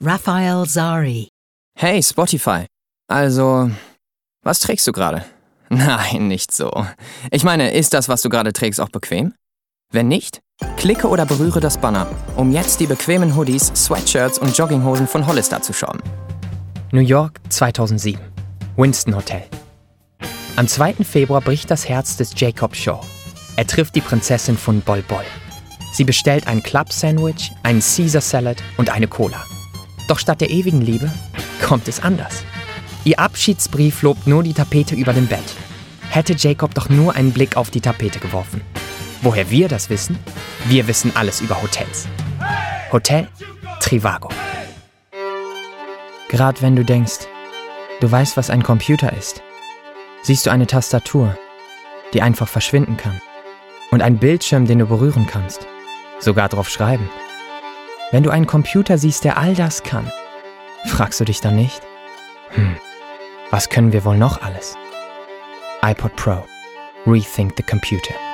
Raphael Zari. Hey, Spotify. Also, was trägst du gerade? Nein, nicht so. Ich meine, ist das, was du gerade trägst, auch bequem? Wenn nicht, klicke oder berühre das Banner, um jetzt die bequemen Hoodies, Sweatshirts und Jogginghosen von Hollister zu schauen. New York 2007. Winston Hotel. Am 2. Februar bricht das Herz des Jacob Shaw. Er trifft die Prinzessin von Bol Bol. Sie bestellt ein Club-Sandwich, einen Caesar Salad und eine Cola. Doch statt der ewigen Liebe kommt es anders. Ihr Abschiedsbrief lobt nur die Tapete über dem Bett. Hätte Jacob doch nur einen Blick auf die Tapete geworfen. Woher wir das wissen? Wir wissen alles über Hotels. Hotel Trivago. Gerade wenn du denkst, du weißt, was ein Computer ist, siehst du eine Tastatur, die einfach verschwinden kann. Und einen Bildschirm, den du berühren kannst. Sogar drauf schreiben. Wenn du einen Computer siehst, der all das kann, fragst du dich dann nicht? Was können wir wohl noch alles? iPod Pro. Rethink the Computer.